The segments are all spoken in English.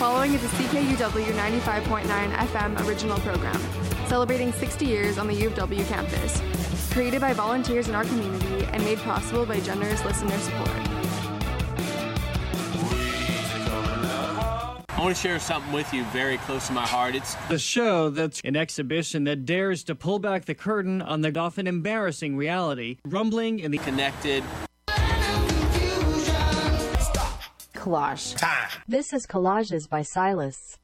following is a CKUW 95.9 FM original program, celebrating 60 years on the U of W campus. Created by volunteers in our community and made possible by generous listener support. I want to share something with you very close to my heart. It's the show that's an exhibition that dares to pull back the curtain on the often embarrassing reality, rumbling in the connected. Collage. Time. This is Collages by Silas.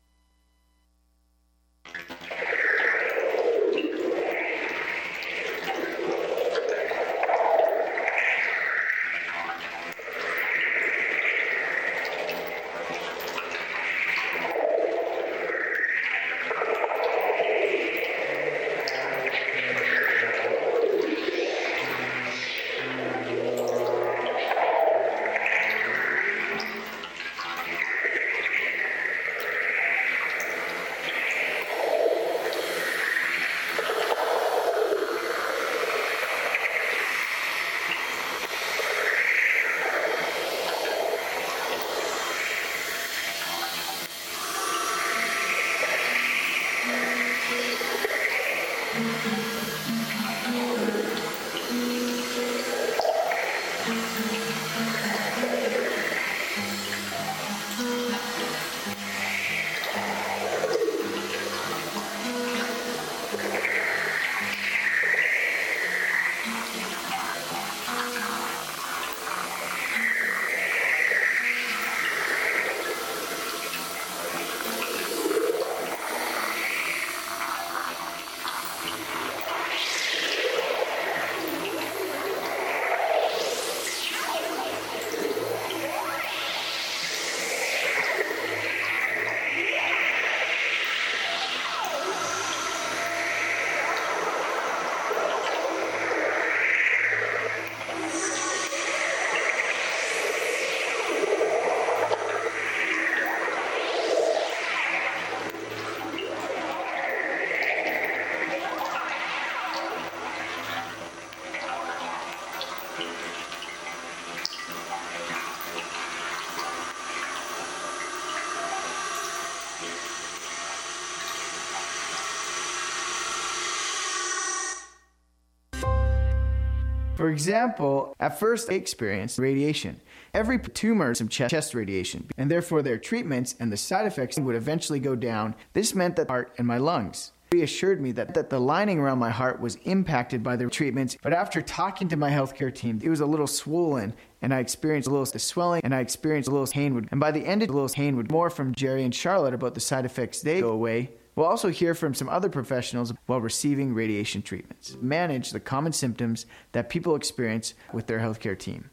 For example, at first they experienced radiation. Every tumor some chest radiation, and therefore their treatments and the side effects would eventually go down. This meant that heart and my lungs reassured me that the lining around my heart was impacted by the treatments, but after talking to my healthcare team, it was a little swollen, and I experienced a little swelling, and I experienced a little pain. And by the end of the little pain, would more from Jerry and Charlotte about the side effects they go away. We'll also hear from some other professionals while receiving radiation treatments. Manage the common symptoms that people experience with their healthcare team,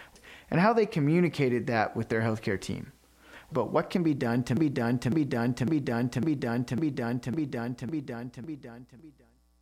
and how they communicated that with their healthcare team. But what can be done to be done to be done to be done to be done to be done to be done to be done to be done to be done.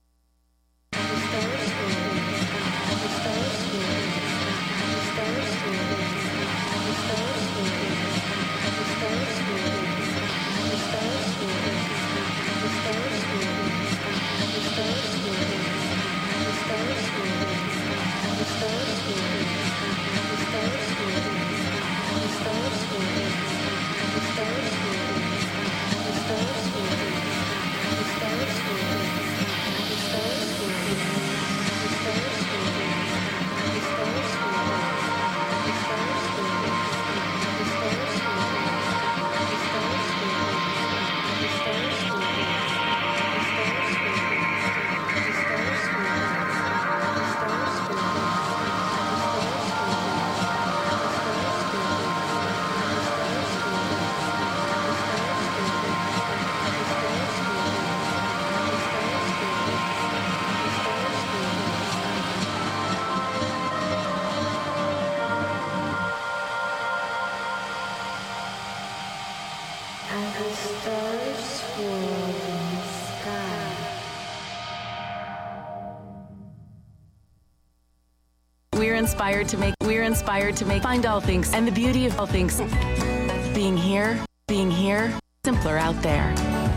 We're inspired to make find all things and the beauty of all things. Being here, simpler out there.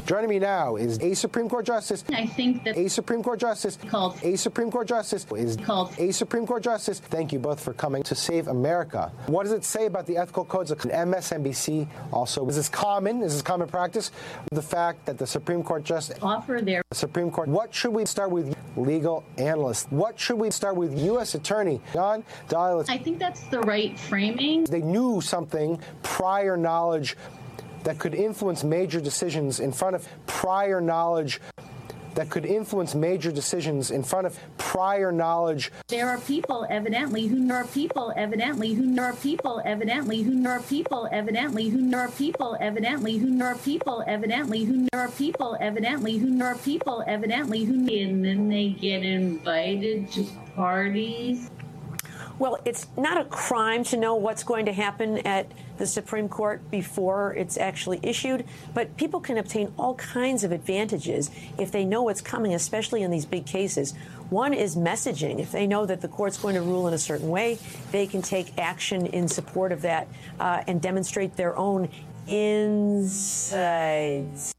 Joining me now is a Supreme Court Justice. I think that a Supreme Court Justice called a Supreme Court Justice is called a Supreme Court Justice. Thank you both for coming to Save America. What does it say about the ethical codes of MSNBC? Also, is this common practice? The fact that the Supreme Court Justice offer their Supreme Court. What should we start with? Legal analyst. What should we start with? U.S. Attorney John Dahlia. I think that's the right framing. They knew something, prior knowledge that could influence major decisions in front of prior knowledge that could influence major decisions in front of prior knowledge. There are people evidently who know people evidently who know people evidently who know people evidently who know people evidently who know people evidently who know people evidently who know people evidently who and then they get invited to parties. Well, it's not a crime to know what's going to happen at the Supreme Court before it's actually issued, but people can obtain all kinds of advantages if they know what's coming, especially in these big cases. One is messaging. If they know that the court's going to rule in a certain way, they can take action in support of that and demonstrate their own insights.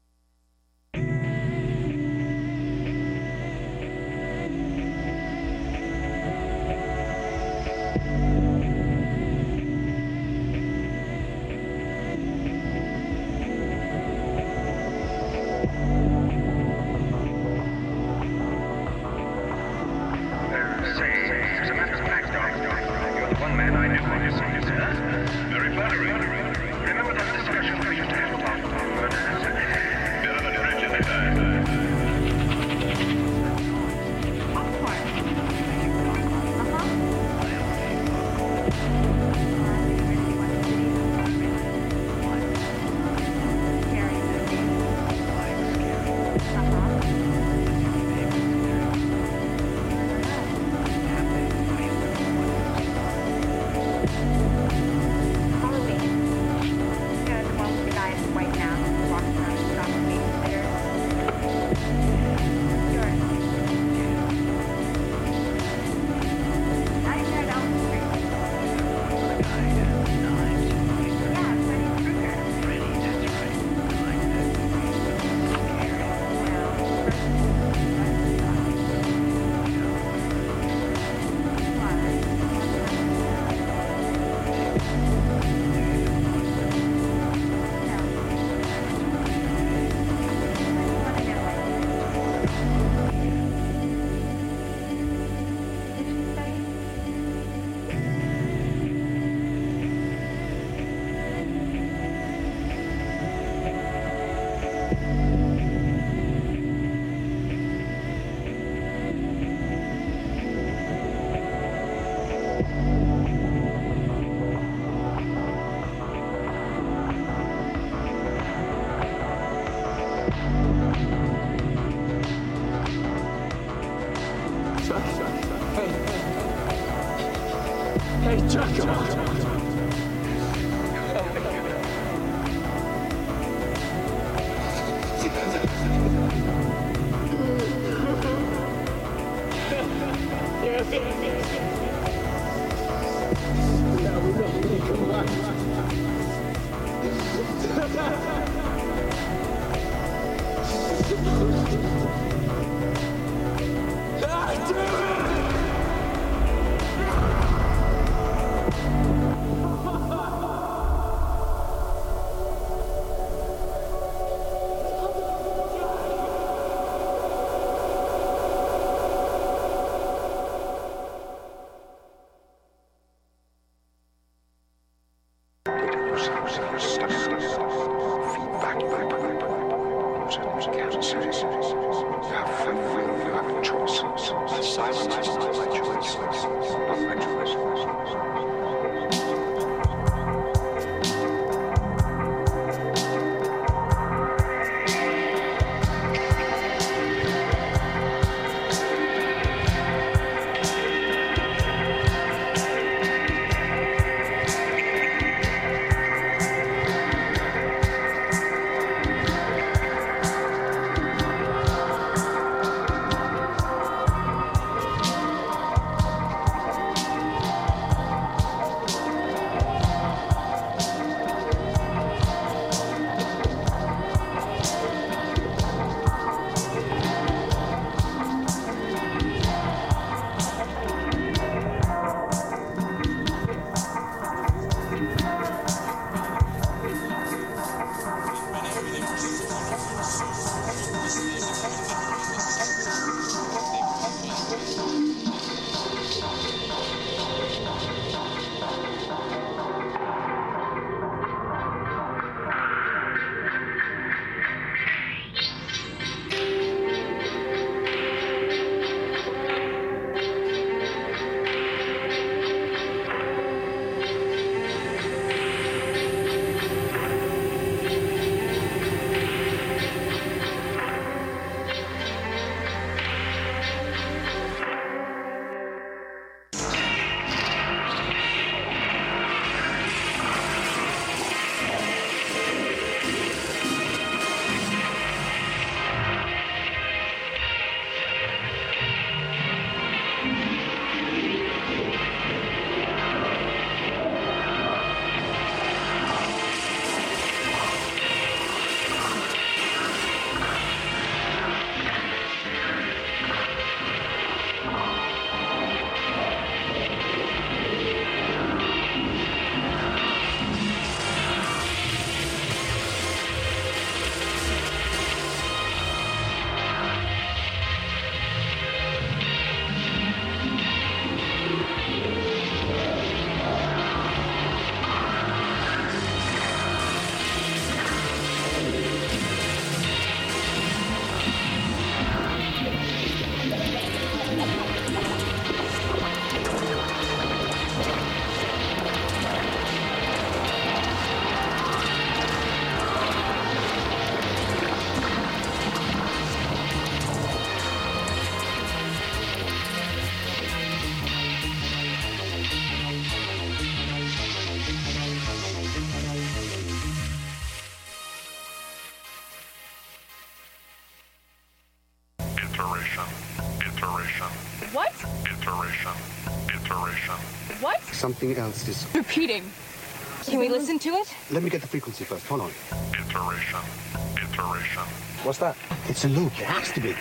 something else is repeating. Can we listen to it? Let me get the frequency first. Hold on. Iteration. What's that? It's a loop. It has to be.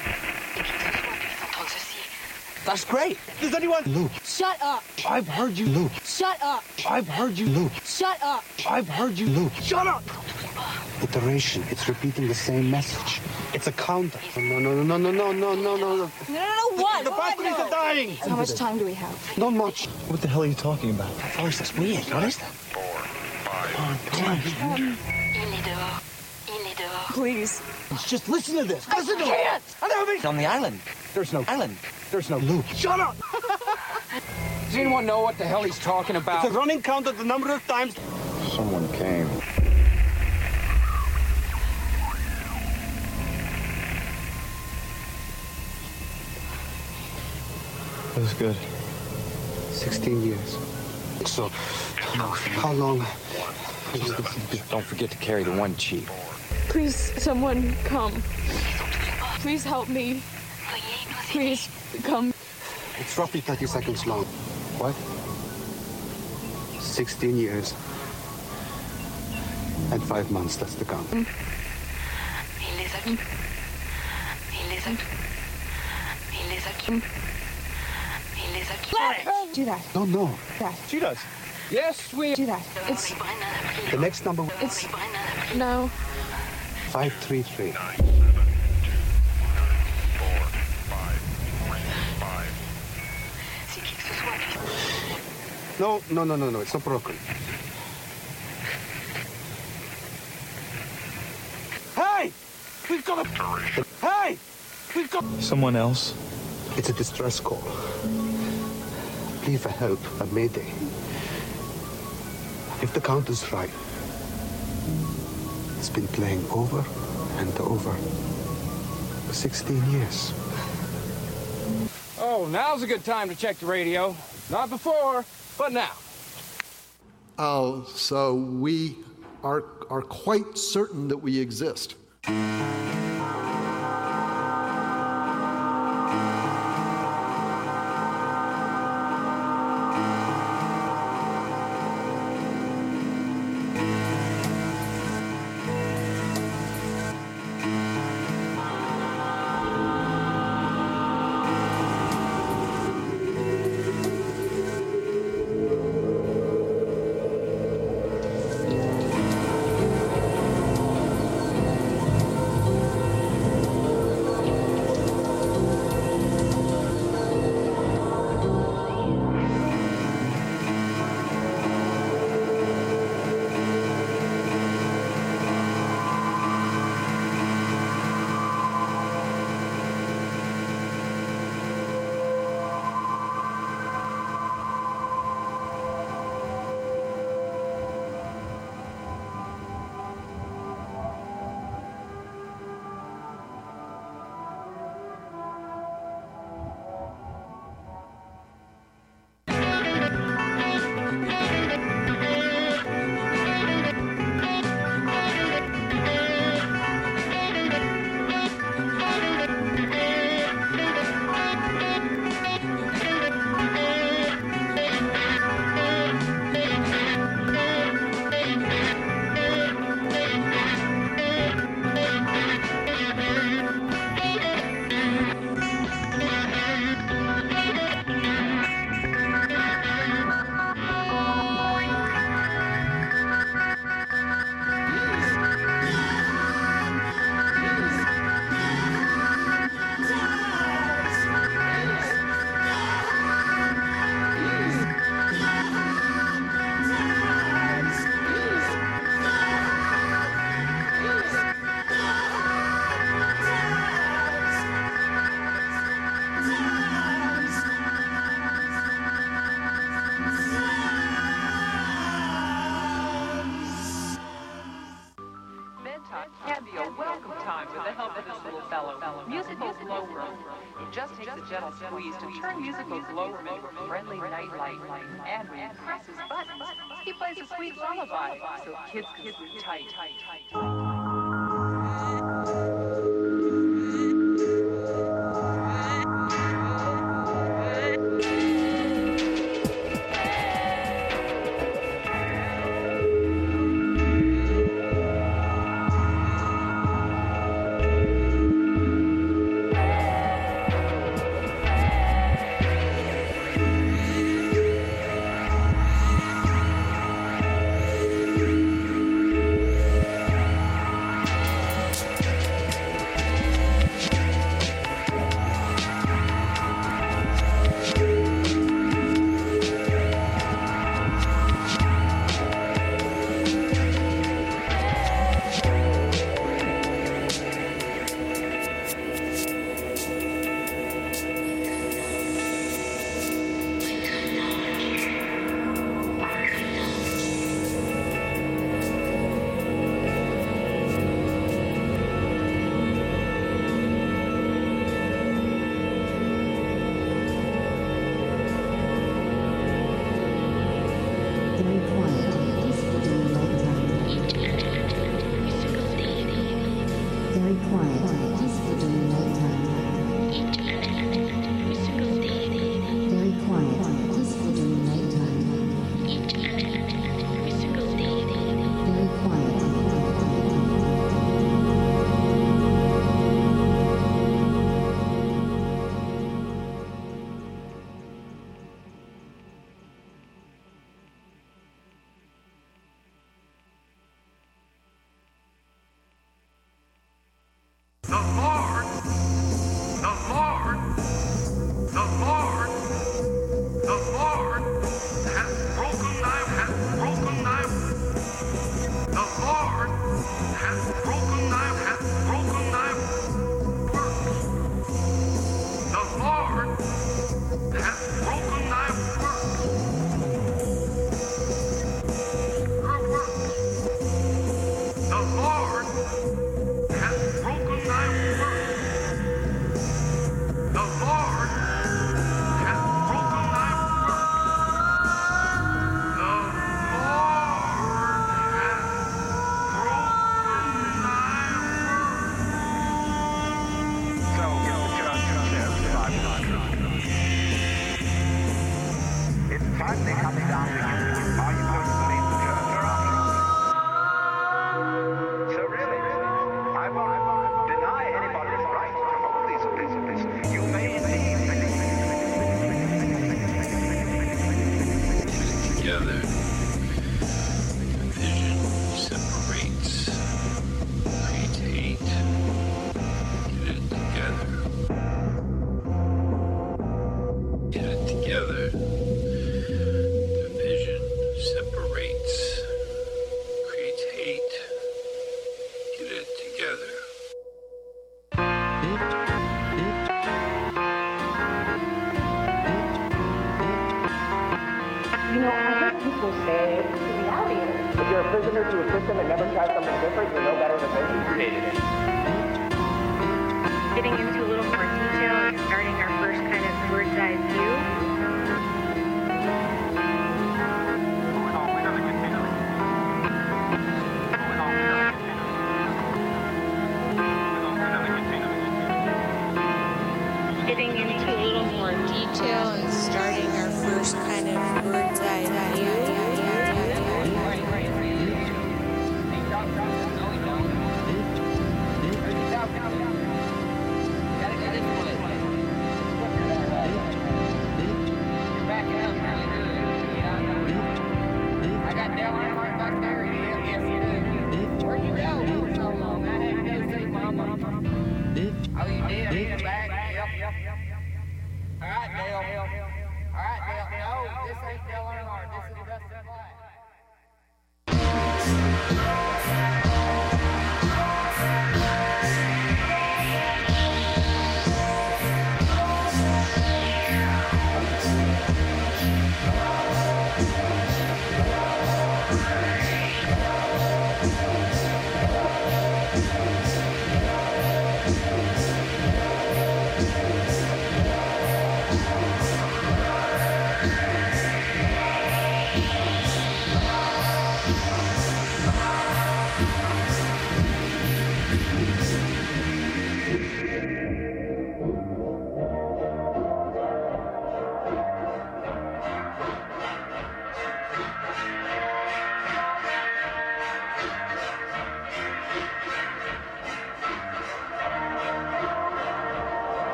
That's great. Does anyone loop? Shut up. I've heard you loop. Shut up. I've heard you loop. Shut up. I've heard you loop. Shut up. Iteration. It's repeating the same message. It's a counter. No. No, what? The batteries are dying. How much time do we have? Not much. What the hell are you talking about? Forrest, that's weird. What is that? 4, 5, Please. Just listen to this. Listen to it. I can't. It's on the island. There's no Island. There's no loop. Shut up! Does anyone know what the hell he's talking about? It's a running count of the number of times. Someone came. That was good. 16 years. So, how long? Don't forget to carry the one cheek. Please, someone come. Please help me. Please, come. It's roughly 30 seconds long. What? 16 years. And 5 months, that's the count. Do that. No. That. She does. Yes, we Do that. It's The next number. It's no. 533. 9, 7, 2, 4, 5. No. It's not broken. Hey! We've got a... Hey! We've got... Someone else? It's a distress call. Plea for help, a mayday. If the count is right, it's been playing over and over for 16 years. Oh, now's a good time to check the radio. Not before, but now. Oh, so we are quite certain that we exist. Can be a welcome time with the help of this little fellow. Musical Glow Room. It just takes a gentle squeeze to turn Musical Glow Room into a friendly nightlight. And when he presses buttons, he plays a sweet lullaby so kids can sleep tight.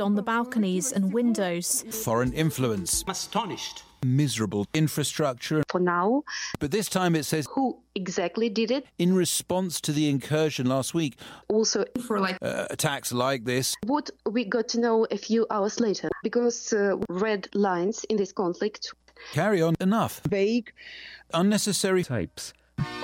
on the balconies and windows. Foreign influence. Astonished. Miserable infrastructure. For now. But this time it says who exactly did it. In response to the incursion last week. Also for attacks like this. What we got to know a few hours later, because red lines in this conflict. Carry on. Enough. Vague. Unnecessary types.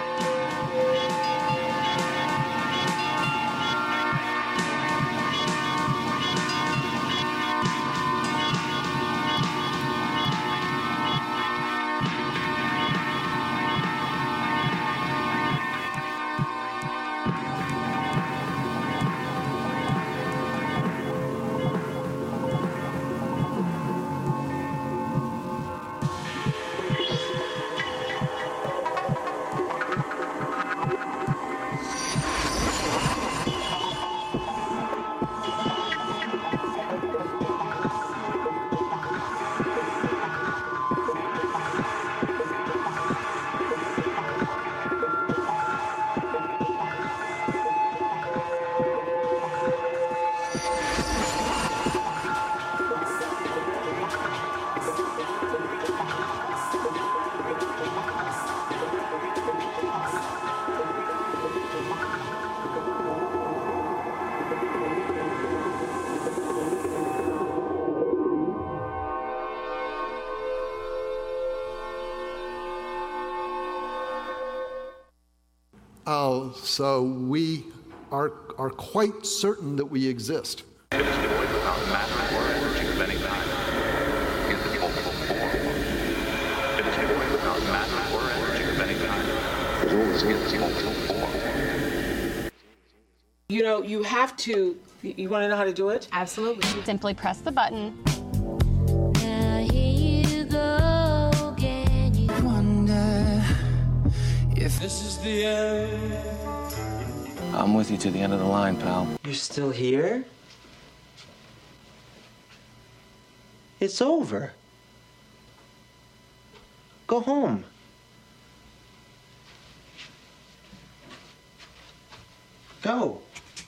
So we are quite certain that we exist. It is void without matter or energy of any kind. Is it multiple form? It is void without matter or energy of any kind. Is it multiple form? You know, you have to. You want to know how to do it? Absolutely. Simply press the button. Now here you go again. You wonder if this is the end. I'm with you to the end of the line, pal. You're still here? It's over. Go home. Go.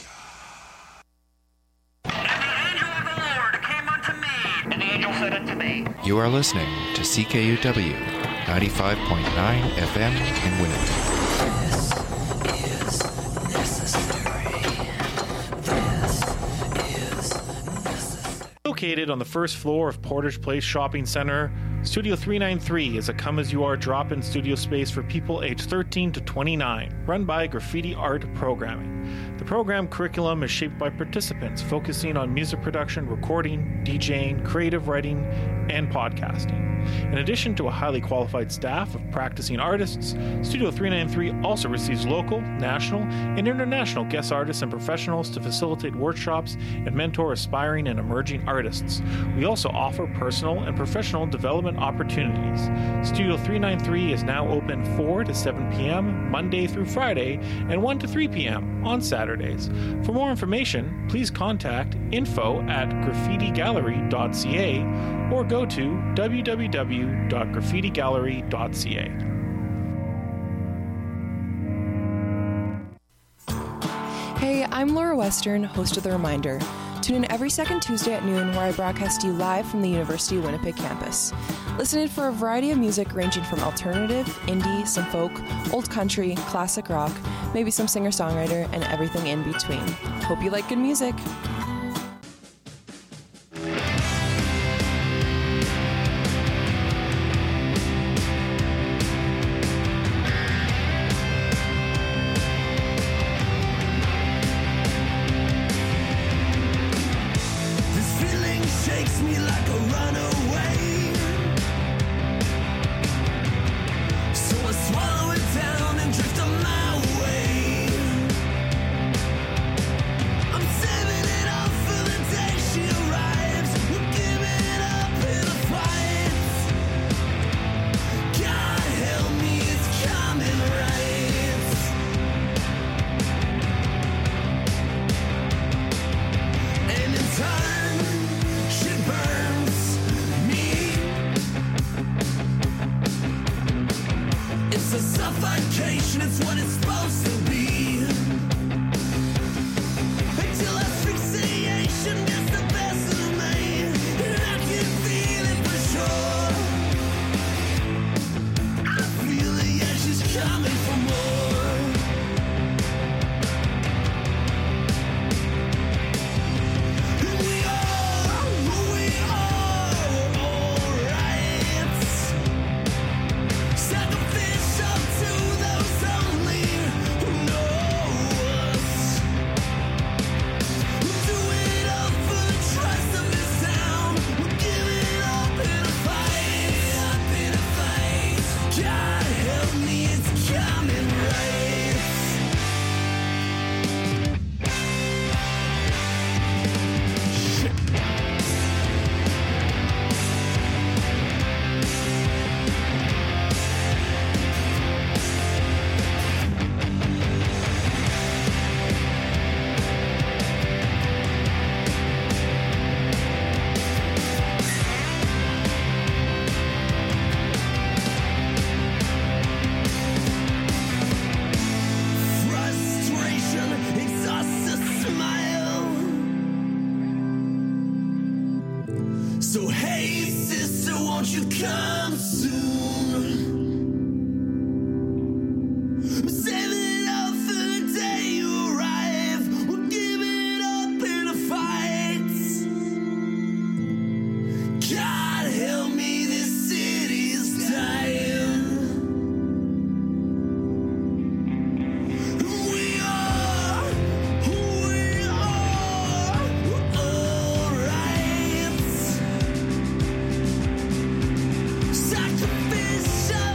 You are listening to CKUW 95.9 FM in Winnipeg. Located on the first floor of Portage Place Shopping Centre, Studio 393 is a come-as-you-are drop-in studio space for people aged 13 to 29, run by Graffiti Art Programming. The program curriculum is shaped by participants focusing on music production, recording, DJing, creative writing, and podcasting. In addition to a highly qualified staff of practicing artists, Studio 393 also receives local, national, and international guest artists and professionals to facilitate workshops and mentor aspiring and emerging artists. We also offer personal and professional development opportunities. Studio 393 is now open 4 to 7 p.m. Monday through Friday and 1 to 3 p.m. on Saturdays. For more information, please contact info@graffitigallery.ca or go to www.graffitigallery.ca. Hey, I'm Laura Western, host of The Reminder. Tune in every second Tuesday at noon where I broadcast you live from the University of Winnipeg campus. Listen in for a variety of music ranging from alternative, indie, some folk, old country, classic rock, maybe some singer-songwriter, and everything in between. Hope you like good music. I'm saving it all. you come soon? I'm saving up for the day you arrive. We'll give it up in a fight. God help me, this city's dying. We are who we are. We're all right. Sacrificial.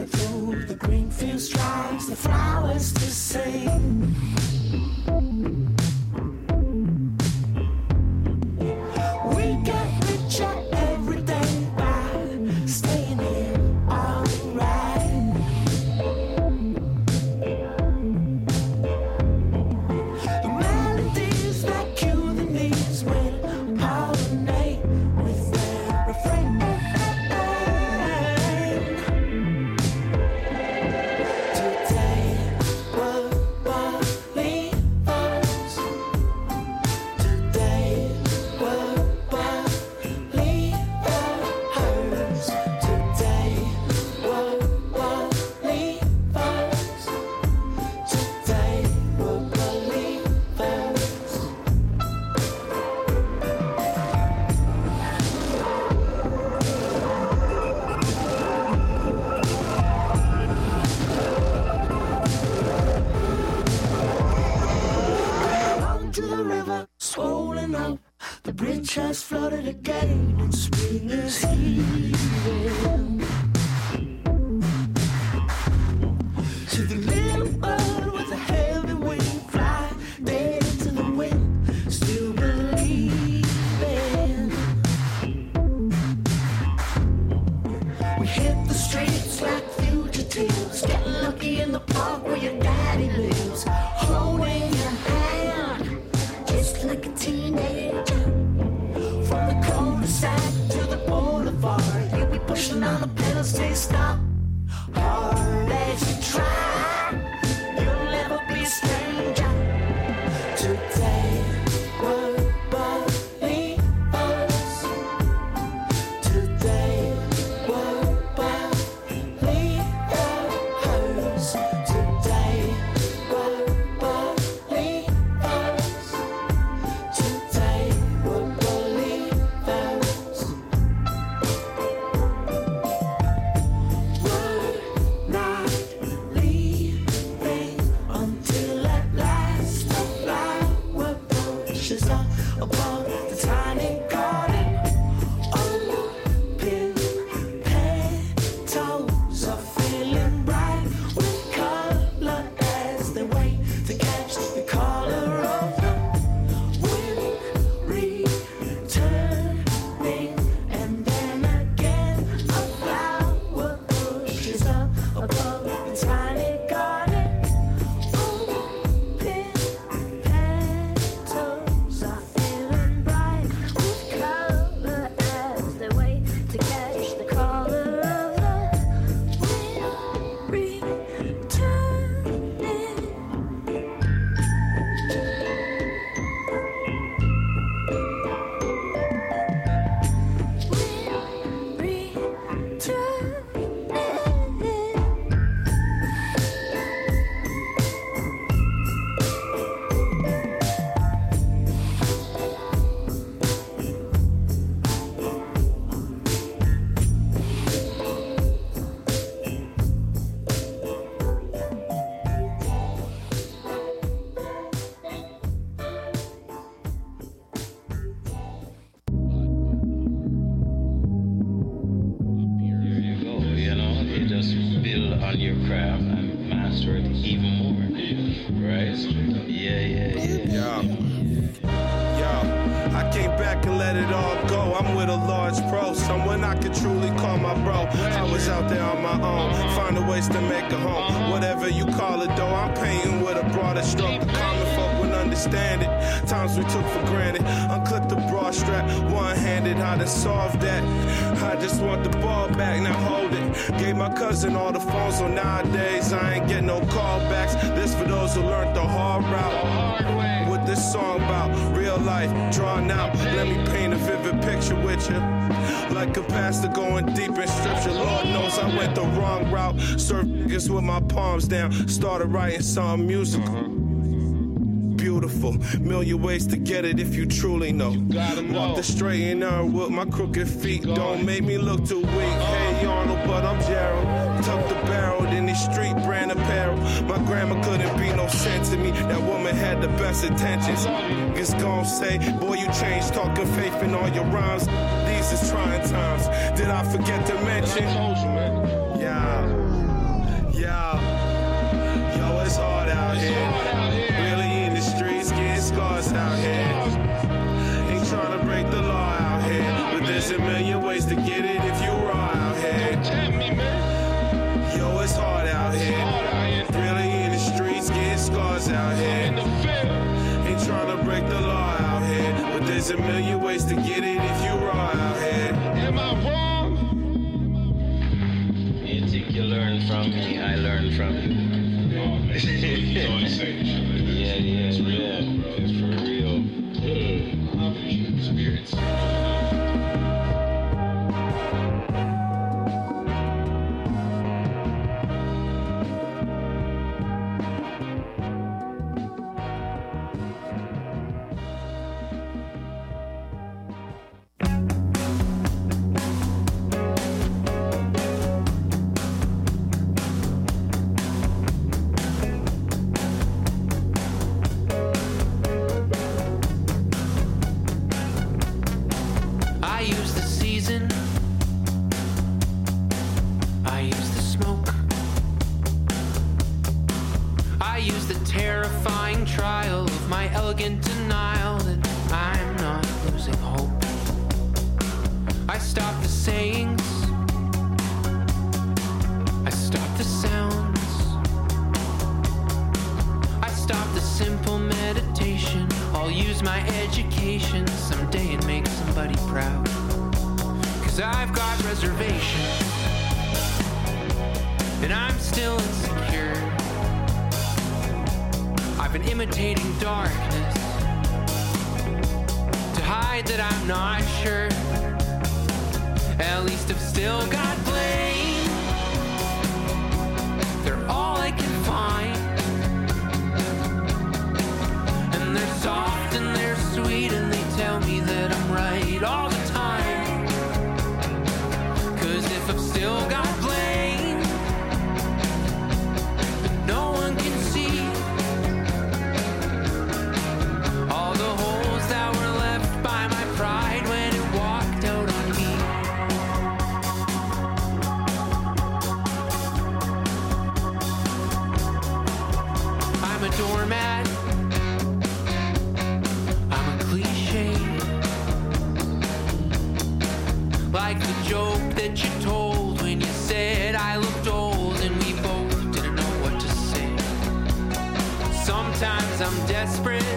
through the green field strives the flowers to sing. We get richer every day by staying here all right. The melodies that cue the knees will pollinate with their refrain. Has flooded again and spring is here. To the little bird with a heavy wing, fly dead into the wind, still believing. We hit the streets like fugitives, getting lucky in the park where your daddy lives, holding your hand just like a teenager. From the cul-de-sac to the boulevard, you'll be pushing on the pedals till you stop. Hard as you try, you'll never be a stranger. Today we're believers. Today we're believers. Today we're believers. Today we're believers. We're not leaving until at last the flower pushes up above the tiny garden. Open petals are feeling bright with color as they wait to catch the color of the wind returning, and then again a flower pushes up above the tiny garden. Open petals are feeling bright with color as they wait to catch the color of the wind returning. You know, you just build on your craft and master it even more, right? Yeah. Yo, I came back and let it all go. I'm with a large pro, someone I could truly call my bro. I was out there on my own, finding ways to make a home. Whatever you call it, though, I'm painting with a broader stroke. The common folk wouldn't understand it. Times we took for granted. Unclip the broad strap, one-handed, how to solve that. I just want the ball back, now hold it. Gave my cousin all the phones, so nowadays I ain't getting no callbacks. This for those who learned the hard route. What this song about? Real life, drawn out. Let me paint a vivid picture with you. Like a pastor going deep in scripture. Lord knows I went the wrong route. Served niggas with my palms down. Started writing something musical. Beautiful, million ways to get it if you truly know. Walk the straight and narrow with my crooked feet. Don't make me look too weak. Hey Arnold, but I'm Gerald. Tuck the barrel in the street brand apparel. My grandma couldn't be no sense to me. That woman had the best intentions. Niggas gon' say, boy, you changed, talking faith in all your rhymes. These is trying times. Did I forget to mention? Yeah. Yeah. Yo, it's hard out here. Really in the streets, getting scars out here. Ain't trying to break the law out here, but there's a million ways to get it if you raw out here. Yo, it's hard out here. Really in the streets, getting scars out here. Ain't trying to break the law out here, but there's a million ways to get it if you raw out here. Am I wrong? You think you learn from me, I learn from you. Yeah, it's for real. Spirits. I use the season, I use the smoke, I use the terrifying trial of my elegant denial that I'm not losing hope. I stop the sayings, I stop the sounds, I stop the simple meditation. I'll use my education someday and make somebody proud. 'Cause I've got reservations, and I'm still insecure. I've been imitating darkness to hide that I'm not sure. At least I've still got blame. They're all I can find, and they're soft and they're sweet, and they tell me that I'm right all the time. 'Cause if I've still got blame that no one can see, all the holes that were left by my pride when it walked out on me. I'm a doormat, I'm a cliche, like the joke that you told when you said I looked old and we both didn't know what to say. Sometimes I'm desperate,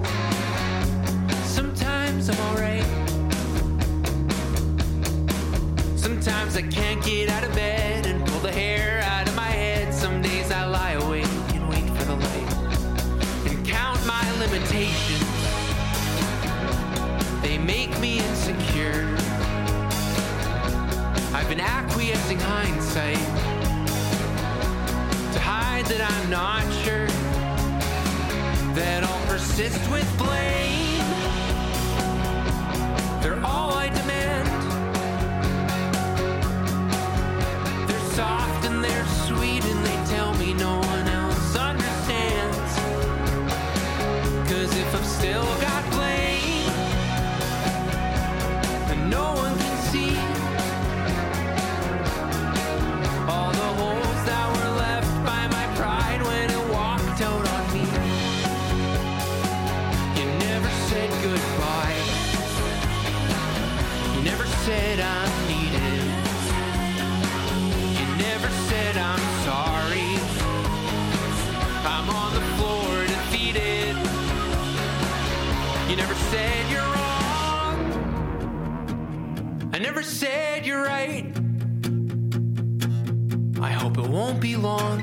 sometimes I'm alright. Sometimes I can't get out of bed and pull the hair out of my head. Some days I lie awake and wait for the light and count my limitations. They make me insecure. I've been acquiescing hindsight to hide that I'm not sure, that I'll persist with blame. They're all I demand. They're soft and they're sweet, and they tell me no one else understands. 'Cause if I've still got blame and no one can see, all the holes that were left by my pride when it walked out on me. You never said goodbye, you never said I'm needed, you never said I'm sorry. I'm on the floor defeated. You never said you're wrong, I never said you're right. I hope it won't be long.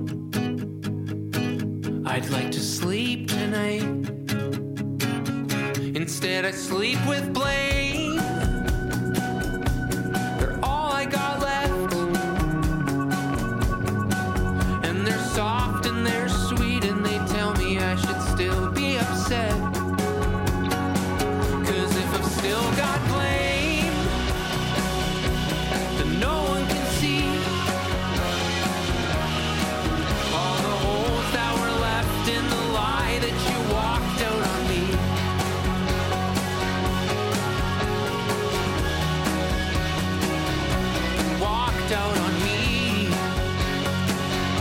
I'd like to sleep tonight. Instead I sleep with blame. They're all I got left, and they're soft and they're sweet, and they tell me I should still be upset. 'Cause if I've still got blame that no one can see, all the holes that were left in the lie that you walked out on me. Walked out on me.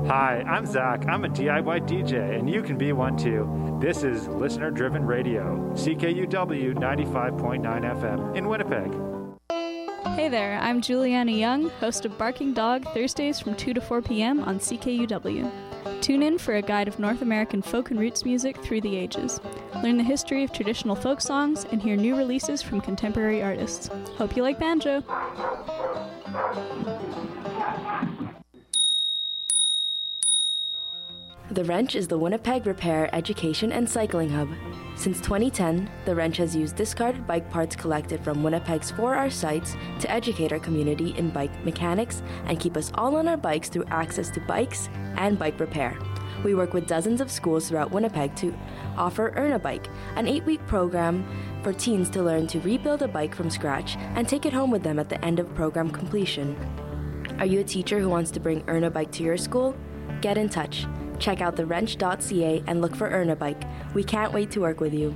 Hi, I'm Zach. I'm a DIY DJ, and you can be one too. This is Listener Driven Radio, CKUW 95.9 FM in Winnipeg. Hey there, I'm Juliana Young, host of Barking Dog, Thursdays from 2 to 4 p.m. on CKUW. Tune in for a guide of North American folk and roots music through the ages. Learn the history of traditional folk songs and hear new releases from contemporary artists. Hope you like banjo. The Wrench is the Winnipeg repair, education, and cycling hub. Since 2010, The Wrench has used discarded bike parts collected from Winnipeg's 4R sites to educate our community in bike mechanics and keep us all on our bikes through access to bikes and bike repair. We work with dozens of schools throughout Winnipeg to offer Earn a Bike, an 8-week program for teens to learn to rebuild a bike from scratch and take it home with them at the end of program completion. Are you a teacher who wants to bring Earn a Bike to your school? Get in touch. Check out thewrench.ca and look for Earn a Bike. We can't wait to work with you.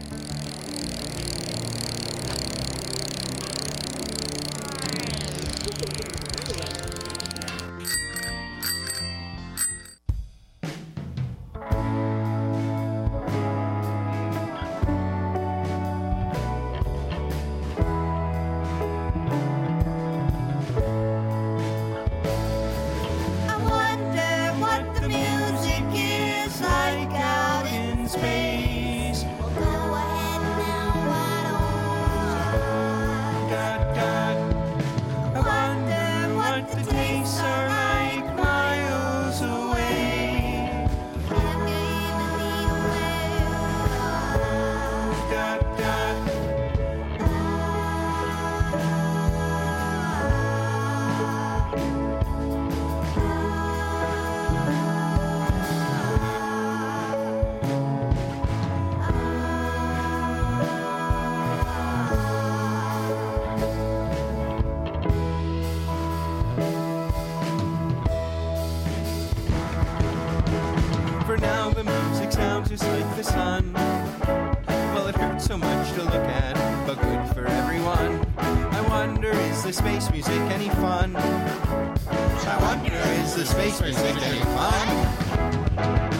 Space music any fun? I wonder, is the space music any fun?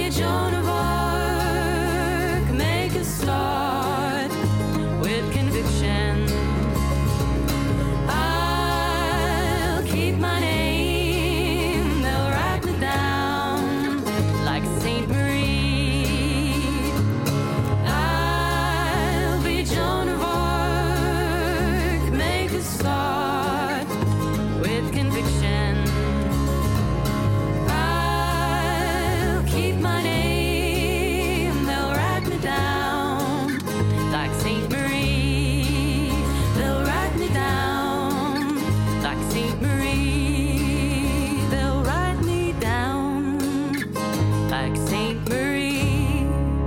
be Joan of Arc, make a start with conviction. I'll keep my name, they'll write me down like Saint Marie. I'll be Joan of Arc, make a start with conviction. I'll keep my name, they'll write me down like Saint Marie. They'll write me down like Saint Marie. They'll write me down like Saint Marie.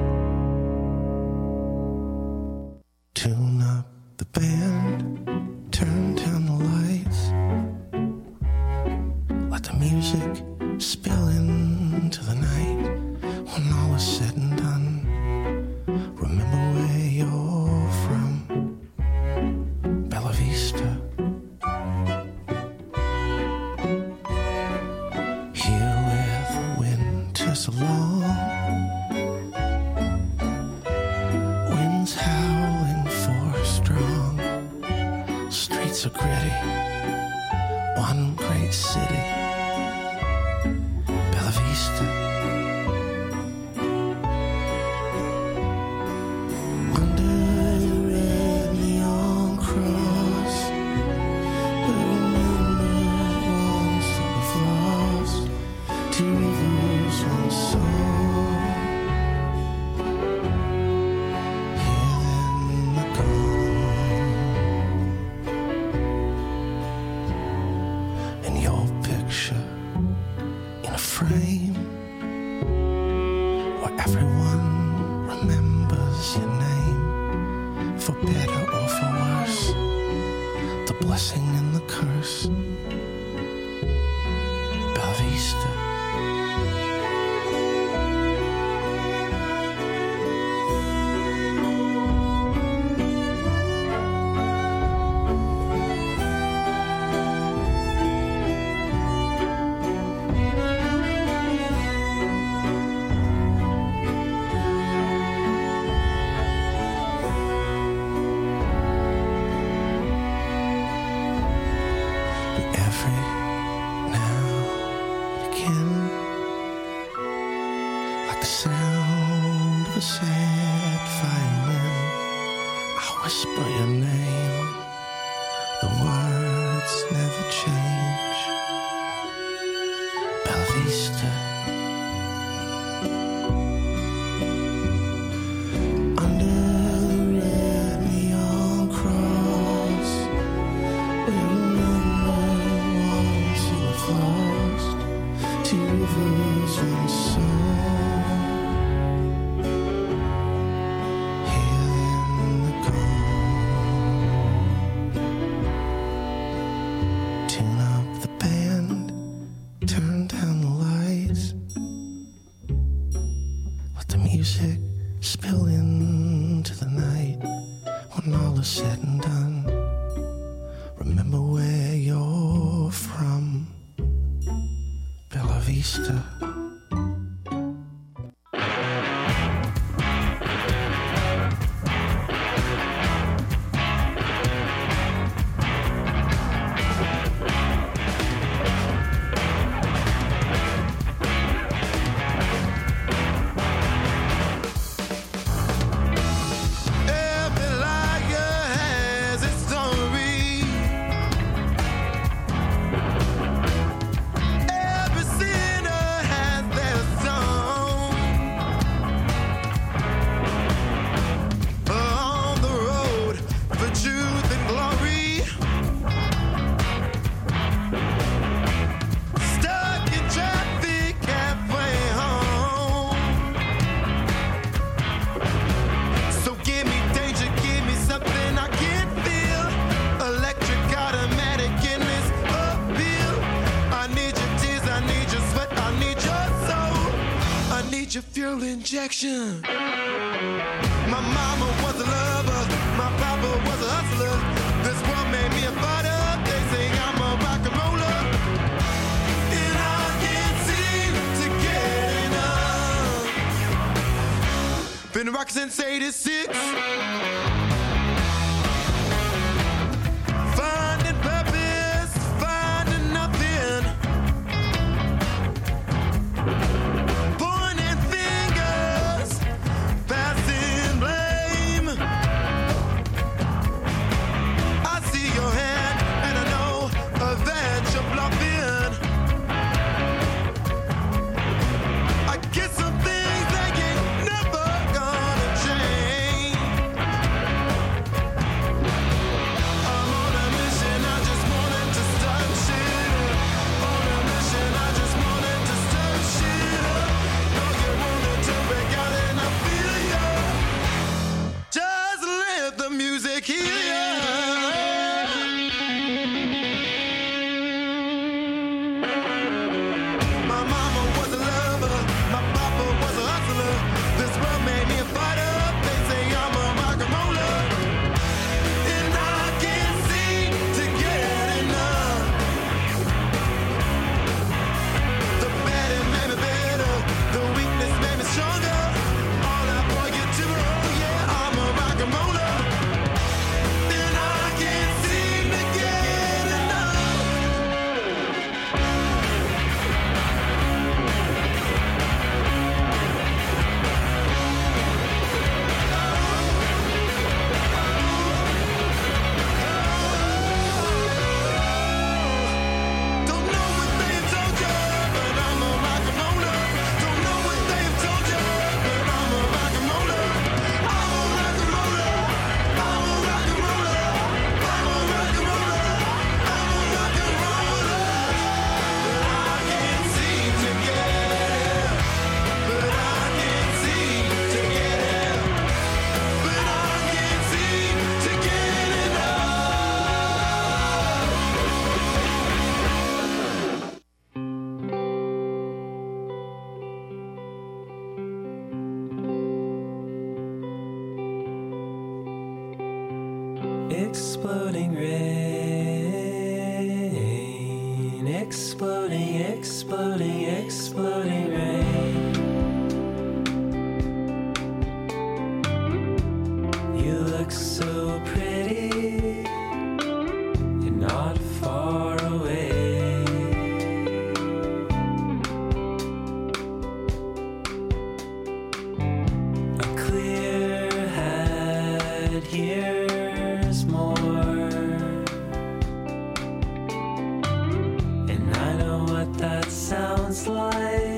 Tune up the band, turn down the lights, let the music spill into the night. When all is said and done, remember where you're from, Bella Vista. Here with winters along, winds howling for strong, streets are gritty, one great city, Bella Vista. Under the red neon cross, we remember ones that we've lost, two rivers, one soul. Here then the gone, and your picture in a frame where everyone remembers your name, for better or for worse, the blessing and the curse, Bella Vista. Every now and again, like the sound of a sad violin, I whisper your name, the words never change, Bella Vista. Under the red neon cross, we remember ones who have lost, two rivers, one soul. Here then the gone. Tune up the band, turn down the lights, let the music spill into the night. When all is said and done, remember where you're from, Bella Vista. Every liar has its story. Every sinner has their song. On the road for truth and glory, stuck in traffic halfway home. So give me danger, give me something I can't feel. Electric, automatic, in this appeal. I need your tears, I need your sweat, I need your soul. I need your fuel injection. My mama was a lover, my papa was a hustler. This world made me a fighter. They say I'm a rock and roller, and I can't seem to get enough. Been rocking since 86. Finding purpose, finding nothing. Pointing fingers, passing blame. I see your hand and I know that you're bluffing. I get some things that ain't never gonna change. I'm on a mission, I just wanted to start shit up. On a mission, I just wanted to start shit up. Know you wanted to break out and I feel ya. Just let the music heal ya. My mama was a lover, my papa was a hustler. This world made me a fighter. They say I'm a rock and roller, and I can't seem to get enough. The bad it made me better, the weakness made me stronger. All I want you to know, yeah, I'm a rock and roller, and I can't seem to get enough. Don't know what they've told you, but I'm a rock and roller. Don't know what they've told you, but I'm a rock and roller. I'm a rock and roller. I'm a rock and roller. I'm a rock and roller. I'm a rock and roller. But I can't seem to get it. But I can't seem to get it. But I can't seem to get enough. Exploding rain, exploding, exploding, exploding rain. You look so pretty and not far away. A clear head hears more, and I know what that sounds like.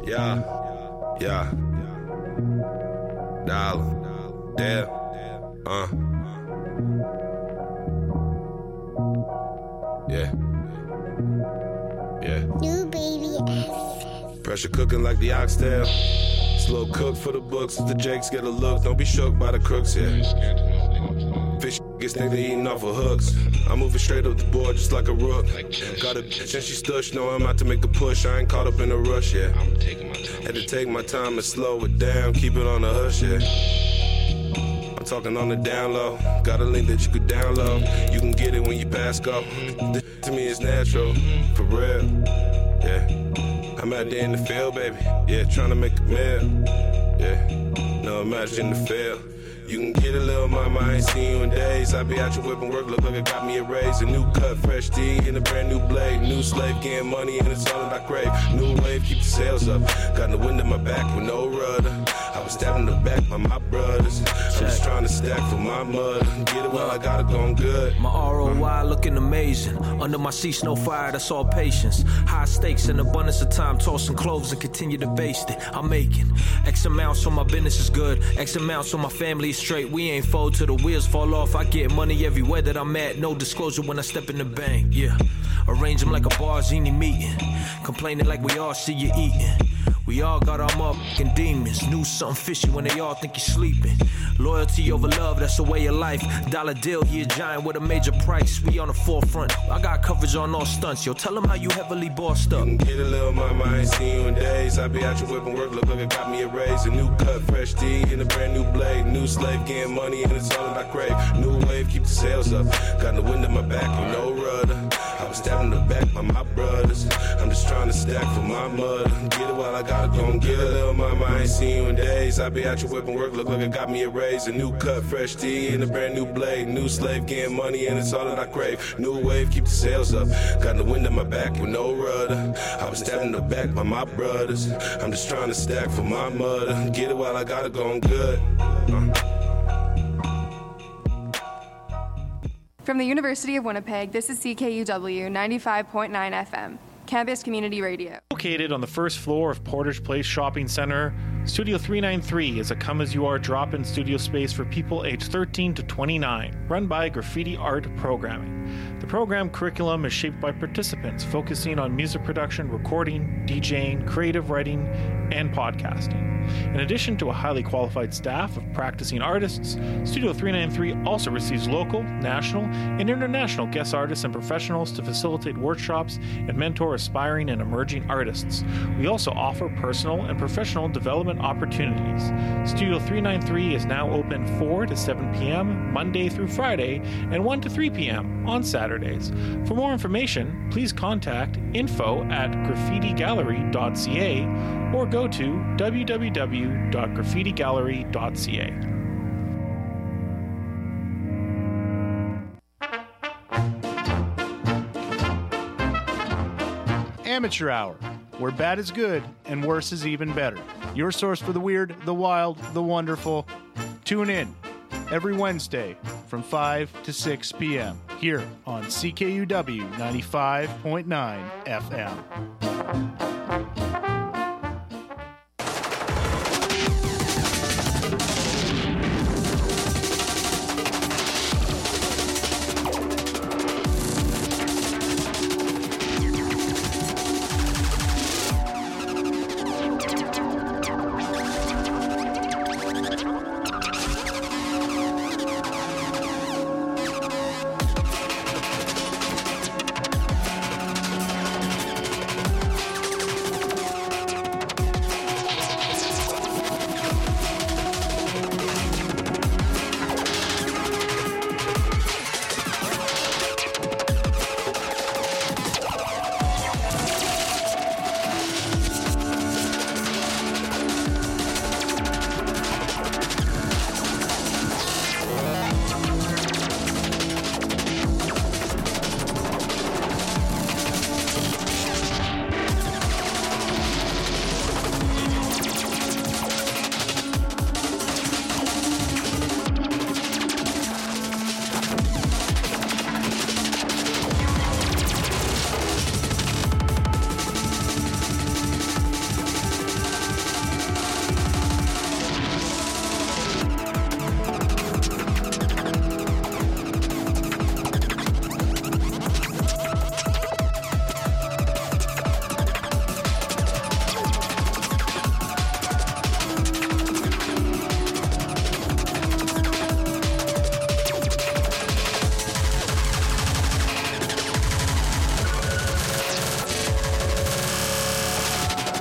Yeah. Dollar. Dale. Yeah. New baby Pressure cooking like the oxtail. Slow cook for the books. If the Jakes get a look, don't be shook by the crooks, yeah. Fish gets nigga eating off of hooks. I'm moving straight up the board just like a rook. Got a bitch and she stush, know I'm out to make a push. I ain't caught up in a rush, yeah. Had to take my time and slow it down, keep it on the hush, yeah. I'm talking on the down low. Got a link that you could download. You can get it when you pass go. This to me is natural, for real, yeah. I'm out there in the field, baby, yeah, trying to make a meal, yeah. No, imagine the fail. You can get a little mama, I ain't seen you in days. I be out your whipping work, look like I got me a raise. A new cut, fresh D, and a brand new blade. New slave, getting money, and it's all that I crave. New wave, keep the sales up. Got the wind in my back with no rudder. I was stabbing the back by my brothers. I'm just trying to stack for my mother. Get it while I got it going good. My ROI looking amazing. Under my seats, no fire, that's all patience. High stakes and abundance of time. Tossing cloves and continue to baste it. I'm making X amounts so my business is good. X amounts so my family is straight. We ain't fold till the wheels fall off. I get money everywhere that I'm at. No disclosure when I step in the bank, yeah. Arrange them like a Barzini meeting. Complaining like we all see you eating. We all got our motherfucking demons. Knew something fishy when they all think you're sleeping. Loyalty over love, that's the way of life. Dollar deal, he a giant with a major price. We on the forefront. I got coverage on all stunts. Yo, tell them how you heavily bossed up. You can get a little mama, I ain't seen you in days. I be out your whipping work, look like I got me a raise. A new cut, fresh D, and a brand new blade. New slave, getting money, and it's all that I crave. New wave, keep the sales up. Got the wind in my back with no rudder. I was stabbing the back by my brothers. I'm just trying to stack for my mother. Get it while I got it going. Get a little mama, I ain't seen you in days. I be out your whipping work, look like I got me a raise. A new cut, fresh tea, and a brand new blade. New slave, getting money, and it's all that I crave. New wave, keep the sales up. Got the wind in my back with no rudder. I was stabbing the back by my brothers. I'm just trying to stack for my mother. Get it while I got it going good. From the University of Winnipeg, this is CKUW 95.9 FM, Campus Community Radio. Located on the first floor of Portage Place Shopping Center, Studio 393 is a come-as-you-are drop-in studio space for people aged 13 to 29, run by Graffiti Art Programming. The program curriculum is shaped by participants focusing on music production, recording, DJing, creative writing, and podcasting. In addition to a highly qualified staff of practicing artists, Studio 393 also receives local, national, and international guest artists and professionals to facilitate workshops and mentor aspiring and emerging artists. We also offer personal and professional development opportunities. Studio 393 is now open 4 to 7 p.m. Monday through Friday and 1 to 3 p.m. on Saturdays. For more information, please contact info@graffitigallery.ca or go to www.graffitigallery.ca. Amateur Hour, where bad is good and worse is even better. Your source for the weird, the wild, the wonderful. Tune in every Wednesday from 5 to 6 p.m. here on CKUW 95.9 FM.